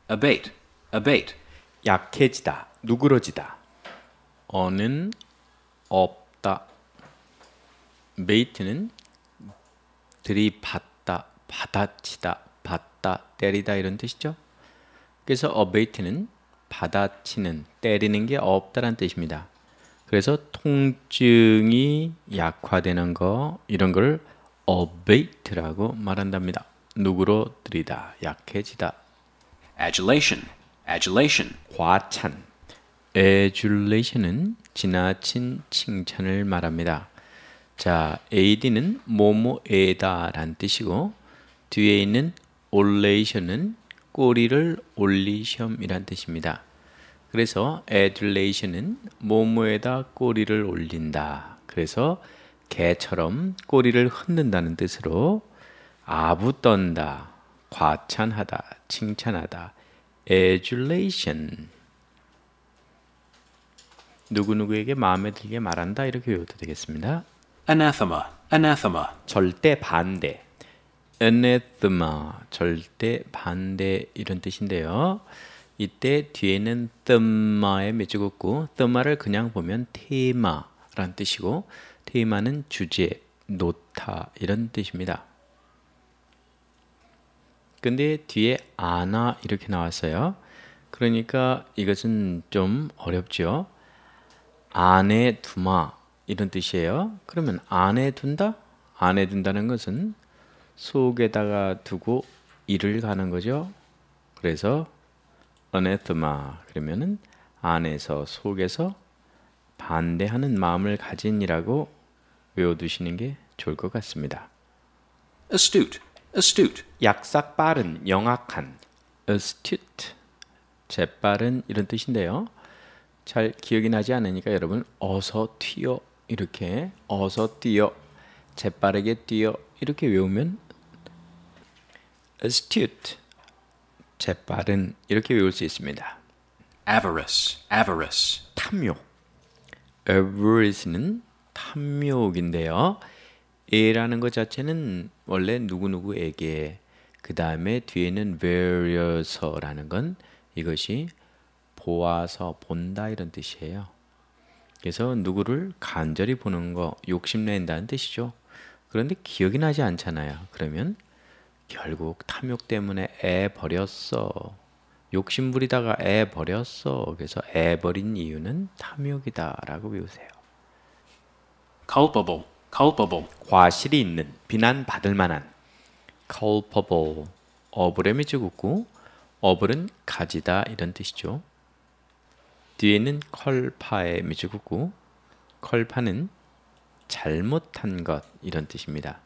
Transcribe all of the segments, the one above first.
abate, abate. 약해지다, 누그러지다. 어는 없다. abate는 들이받다, 받아치다, 받다, 때리다 이런 뜻이죠. 그래서 abate는 받아치는, 때리는 게 없다란 뜻입니다. 그래서 통증이 약화되는 거 이런 걸 abate라고 말한답니다. 누그러뜨리다, 약해지다. Adulation, adulation. 과찬. adulation은 지나친 칭찬을 말합니다. 자, ad는 뭐뭐에다 란 뜻이고 뒤에 있는 olation은 꼬리를 올리셩이란 뜻입니다. 그래서 adulation은 뭐뭐에다 꼬리를 올린다. 그래서 개처럼 꼬리를 흔든다는 뜻으로 아부떤다, 과찬하다, 칭찬하다. adulation. 누구누구에게 마음에 들게 말한다 이렇게 외워도 되겠습니다. Anathema, anathema. 절대 반대. anathema, 절대 반대 이런 뜻인데요. 이때 뒤에는 thema에 맺어 긋고 thema를 그냥 보면 테마란 뜻이고 테마는 주제, 놓다 이런 뜻입니다. 근데 뒤에 아나 이렇게 나왔어요. 그러니까 이것은 좀 어렵죠. 안에 두마 이런 뜻이에요. 그러면 안에 둔다? 안에 둔다는 것은 속에다가 두고 일을 가는 거죠. 그래서 anathema 그러면은 안에서 속에서 반대하는 마음을 가진이라고 외워두시는 게 좋을 것 같습니다. Astute, astute. 약삭 빠른, 영악한. astute, 재빠른 이런 뜻인데요. 잘 기억이 나지 않으니까 여러분 어서 튀어 이렇게 어서 뛰어 재빠르게 뛰어 이렇게 외우면 astute, 재빠른 이렇게 외울 수 있습니다. Avarice, avarice. 탐욕. avarice는 탐욕인데요. 에라는 것 자체는 원래 누구누구에게 그 다음에 뒤에는 various라는 건 이것이 보아서 본다 이런 뜻이에요. 그래서 누구를 간절히 보는 거 욕심낸다는 뜻이죠. 그런데 기억이 나지 않잖아요. 그러면 결국 탐욕 때문에 애 버렸어. 욕심 부리다가 애 버렸어. 그래서 애 버린 이유는 탐욕이다 라고 외우세요. Culpable, culpable. 과실이 있는, 비난받을 만한. culpable, 어불에 맺어 긋고 어불은 가지다 이런 뜻이죠. 뒤에는 컬파에 맺어 긋고 컬파는 잘못한 것 이런 뜻입니다.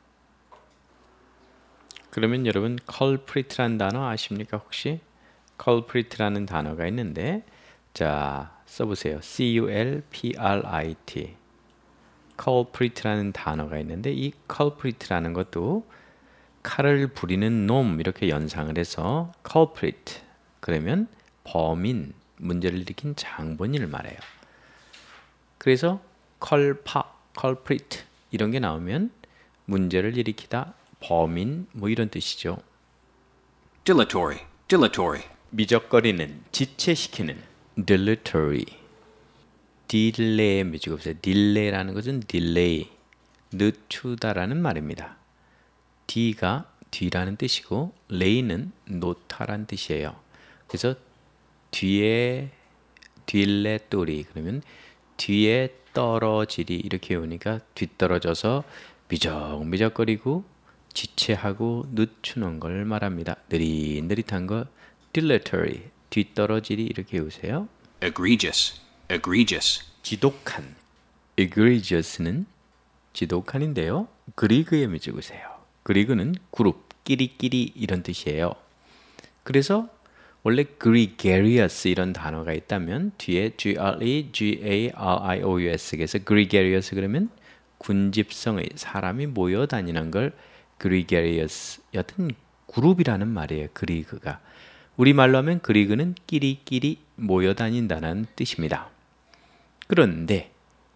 그러면 여러분 culprit라는 단어 아십니까 혹시? culprit라는 단어가 있는데 자 써보세요. culprit. culprit라는 단어가 있는데 이 culprit라는 것도 칼을 부리는 놈 이렇게 연상을 해서 culprit 그러면 범인, 문제를 일으킨 장본인을 말해요. 그래서 culprit 이런 게 나오면 문제를 일으키다, 범인 뭐 이런 뜻이죠. Dilatory, dilatory. 미적거리는, 지체시키는. dilatory. 딜레이에 맺고 없어요. 딜레이라는 것은 딜레이, 늦추다라는 말입니다. D가 뒤라는 뜻이고 레이는 놓다라는 뜻이에요. 그래서 뒤에 딜레토리 그러면 뒤에 떨어지리 이렇게 오니까 뒤떨어져서 미적미적거리고 지체하고 늦추는 걸 말합니다. 느릿느릿한 거 dilatory, 뒤떨어지리 이렇게 외우세요. Egregious, egregious. 지독한. egregious는 지독한인데요. 그리그에 맺으세요. 그리그는 그룹, 끼리끼리 이런 뜻이에요. 그래서 원래 gregarious 이런 단어가 있다면 뒤에 gregarious 그래서 gregarious 그러면 군집성의 사람이 모여 다니는 걸 gregarious 여튼 그룹이라는 말이에요. 그리그가 우리말로 하면 그리그는 끼리끼리 모여 다닌다는 뜻입니다. 그런데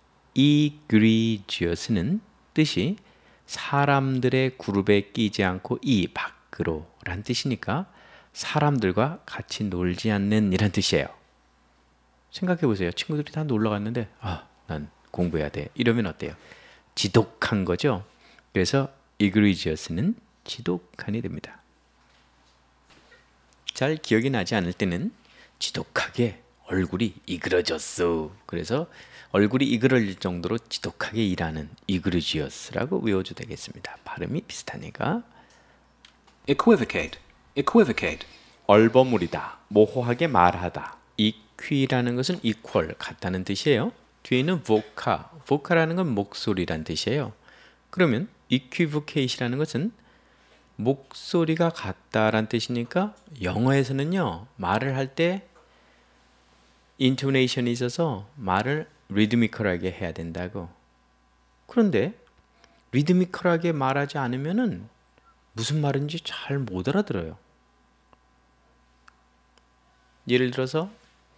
egregious는 뜻이 사람들의 그룹에 끼지 않고 이 밖으로 란 뜻이니까 사람들과 같이 놀지 않는 이란 뜻이에요. 생각해 보세요. 친구들이 다 놀러 갔는데 난 공부해야 돼. 이러면 어때요? 지독한 거죠. 그래서 egregious는 지독한이 됩니다. 잘 기억이 나지 않을 때는 지독하게 얼굴이 이그러졌어. 그래서 얼굴이 이그러질 정도로 지독하게 일하는 egregious라고 외워도 되겠습니다. 발음이 비슷하니까. equivocate, equivocate, 얼버무리다, 모호하게 말하다. equi라는 것은 equal, 같다는 뜻이에요. 뒤에는 voca, voca라는 건 목소리란 뜻이에요. 그러면 equivocate이라는 것은 목소리가 같다란 뜻이니까 영어에서는요, 말을 할 때 intonation이 있어서 말을 리드미컬하게 해야 된다고. 그런데 리드미컬하게 말하지 않으면은 무슨 말인지 잘 못 알아들어요. 예를 들어서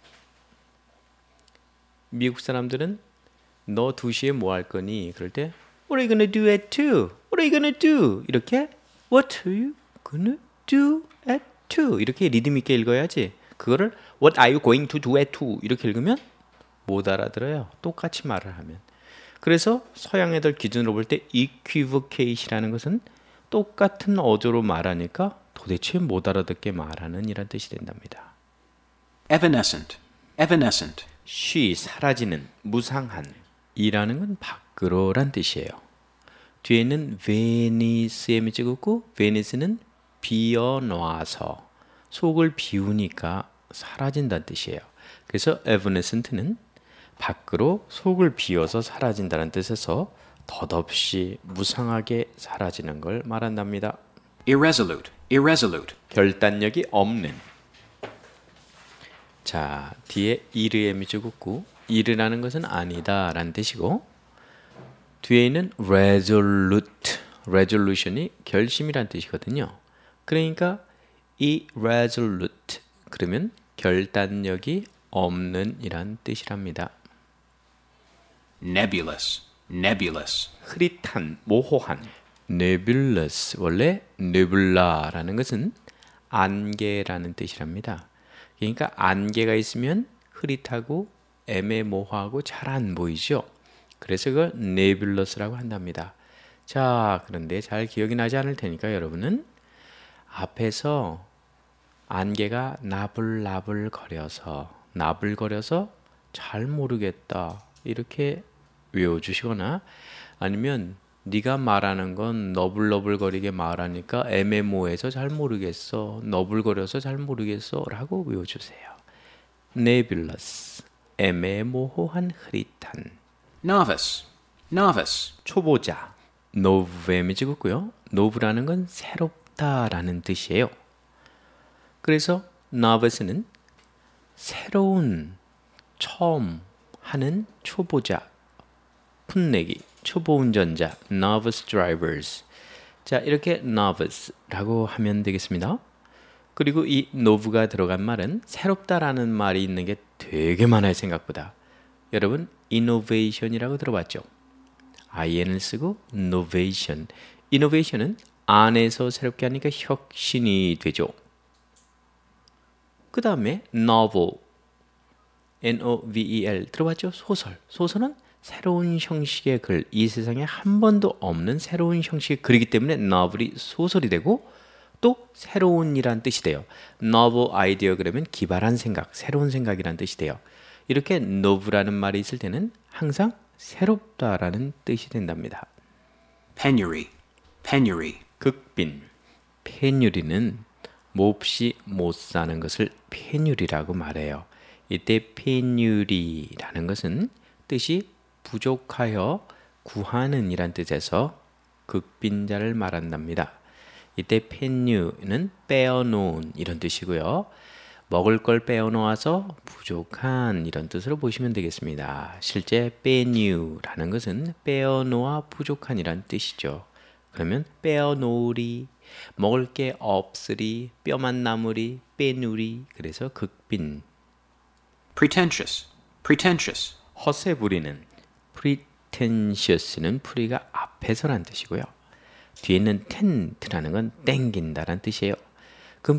미국 사람들은 너 2시에 뭐 할 거니? 그럴 때 What are you gonna do at 2? What are you gonna do? 이렇게 What are you gonna do at 2? 이렇게 리듬 있게 읽어야지. 그거를 What are you going to do at 2? 이렇게 읽으면 못 알아들어요. 똑같이 말을 하면. 그래서 서양 애들 기준으로 볼 때 equivocate이라는 것은 똑같은 어조로 말하니까 도대체 못 알아듣게 말하는 이란 뜻이 된답니다. evanescent, evanescent, 쉬, 사라지는, 무상한. 이라는 건 밖으로란 뜻이에요. 뒤에는 Venice에 찍었고 Venice는 비어놔서 속을 비우니까 사라진다는 뜻이에요. 그래서 evanescent는 밖으로 속을 비워서 사라진다는 뜻에서 덧없이 무상하게 사라지는 걸 말한답니다. irresolute, irresolute, 결단력이 없는. 자, 뒤에 이르에 미주국구 이르라는 것은 아니다 라는 뜻이고, 뒤에는 resolute, resolution이 결심이란 뜻이거든요. 그러니까 irresolute 그러면 결단력이 없는 이란 뜻이랍니다. nebulous, nebulous, 흐릿한, 모호한. nebulous, 원래 nebula라는 것은 안개라는 뜻이랍니다. 그러니까 안개가 있으면 흐릿하고 애매모호하고 잘 안 보이죠. 그래서 그걸 nebulous라고 한답니다. 자, 그런데 잘 기억이 나지 않을 테니까 여러분은 앞에서 안개가 나불나불거려서 잘 모르겠다 이렇게 외워주시거나, 아니면 네가 말하는 건 너불너불거리게 말하니까 애매모호해서 잘 모르겠어, 너불거려서 잘 모르겠어 라고 외워주세요. nebulous, 애매모호한, 흐릿한. novice, novice, 초보자, nove에 찍었고요. nove라는 건 새롭다라는 뜻이에요. 그래서 novice는 새로운, 처음 하는 초보자, 풋내기, 초보 운전자, novice drivers. 자, 이렇게 novice라고 하면 되겠습니다. 그리고 이 nove가 들어간 말은 새롭다라는 말이 있는 게 되게 많아요, 생각보다. 여러분, innovation이라고 들어봤죠? in을 쓰고 innovation. innovation은 안에서 새롭게 하니까 혁신이 되죠. 그 다음에 novel, novel 들어봤죠? 소설. 소설은 새로운 형식의 글, 이 세상에 한 번도 없는 새로운 형식의 글이기 때문에 novel이 소설이 되고, 또 새로운이란 뜻이 돼요. novel idea 그러면 기발한 생각, 새로운 생각이란 뜻이 돼요. 이렇게 novel라는 말이 있을 때는 항상 새롭다라는 뜻이 된답니다. penury, penury, 극빈, 페뉴리는 몹시 못 사는 것을 페뉴리라고 말해요. 이때 페뉴리라는 것은 뜻이 부족하여 구하는 이란 뜻에서 극빈자를 말한답니다. 이때 페뉴는 빼어놓은 이런 뜻이고요. 먹을 걸 빼어놓아서 부족한 이런 뜻으로 보시면 되겠습니다. 실제 빼뉴라는 것은 빼어놓아 부족한이란 뜻이죠. 그러면 빼어놓으리, 먹을 게 없으리, 뼈만 남으리, 빼누리. 그래서 극빈. pretentious, pretentious, 허세 부리는. pretentious는 풀이가 앞에서란 뜻이고요. 뒤에 있는 tent라는 건 땡긴다란 뜻이에요. 그럼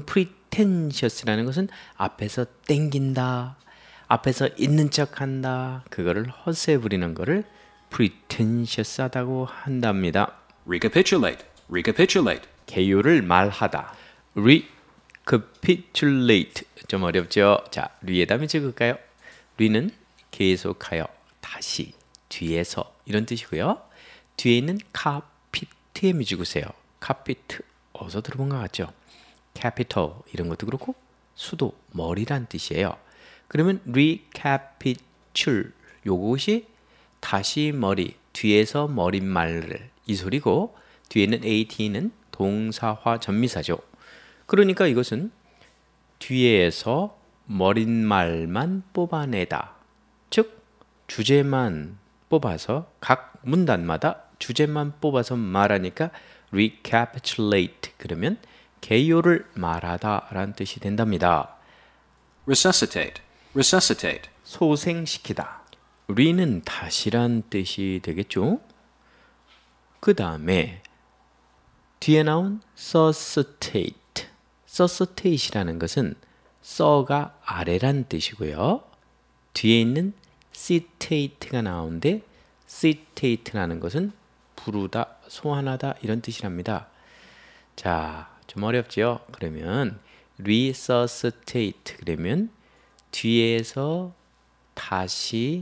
pretentious라는 것은 앞에서 땡긴다, 앞에서 있는 척한다, 그거를 허세 부리는 거를 pretentious하다고 한답니다. Recapitulate. Recapitulate. 개요를 말하다. recapitulate 좀 어렵죠? 자, 리에다 몇 적을까요? 리는 계속하여, 다시, 뒤에서 이런 뜻이고요. 뒤에 있는 카피트에 미주구세요. 카피트 어디서 들어본 것 같죠? capital 이런 것도 그렇고 수도, 머리란 뜻이에요. 그러면 recapitulate 요것이 다시 머리, 뒤에서 머릿말을 이 소리고, 뒤에 있는 at는 동사화 전미사죠. 그러니까 이것은 뒤에서 머릿말만 뽑아내다. 즉 주제만 뽑아서 각 문단마다 주제만 뽑아서 말하니까 recapitulate 그러면 개요를 말하다 라는 뜻이 된답니다. Resuscitate. Resuscitate. 소생시키다. re는 다시란 뜻이 되겠죠. 그 다음에 뒤에 나온 suscitate. suscitate이라는 것은 써가 아래란 뜻이고요. 뒤에 있는 citate가 나오는데 citate라는 것은 부르다, 소환하다 이런 뜻이랍니다. 자, 좀 어렵죠? 그러면 resuscitate 그러면 뒤에서 다시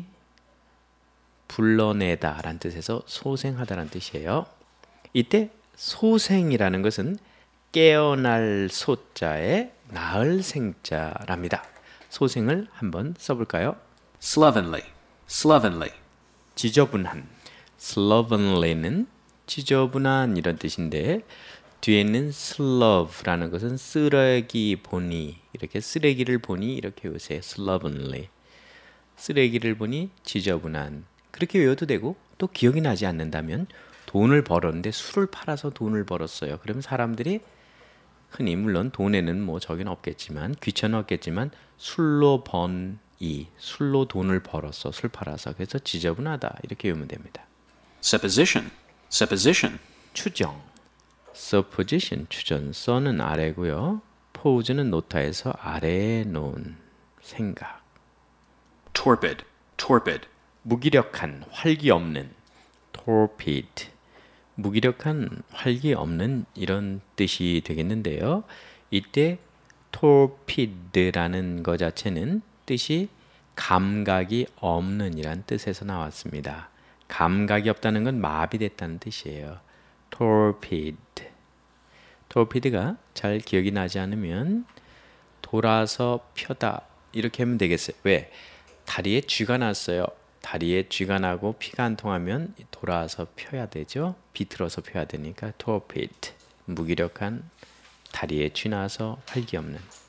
불러내다 라는 뜻에서 소생하다 라는 뜻이에요. 이때 소생이라는 것은 깨어날 소자에 나을 생자랍니다. 소생을 한번 써볼까요? Slovenly. Slovenly. 지저분한. slovenly는 지저분한 이런 뜻인데 뒤에 있는 slove라는 것은 쓰레기 보니, 이렇게 쓰레기를 보니 이렇게 외우세요. slovenly. 쓰레기를 보니 지저분한. 그렇게 외워도 되고, 또 기억이 나지 않는다면 돈을 벌었는데 술을 팔아서 돈을 벌었어요. 그러면 사람들이 흔히 물론 돈에는 뭐 저기는 없겠지만 귀천은 없겠지만 술로 술로 돈을 벌었어. 술 팔아서. 그래서 지저분하다 이렇게 외우면 됩니다. Supposition. Supposition. 추정. supposition 추정. 써는 아래고요. pose는 노타에서 아래에 놓은 생각. Torpid. Torpid. 무기력한, 활기 없는. torpid. 무기력한, 활기 없는 이런 뜻이 되겠는데요. 이때 torpid라는 것 자체는 뜻이 감각이 없는 이란 뜻에서 나왔습니다. 감각이 없다는 건 마비됐다는 뜻이에요. torpid. torpid가 잘 기억이 나지 않으면 돌아서 펴다 이렇게 하면 되겠어요. 왜? 다리에 쥐가 났어요. 다리에 쥐가 나고 피가 안 통하면 돌아서 펴야 되죠. 비틀어서 펴야 되니까 torpid. 무기력한, 다리에 쥐 나서 활기 없는.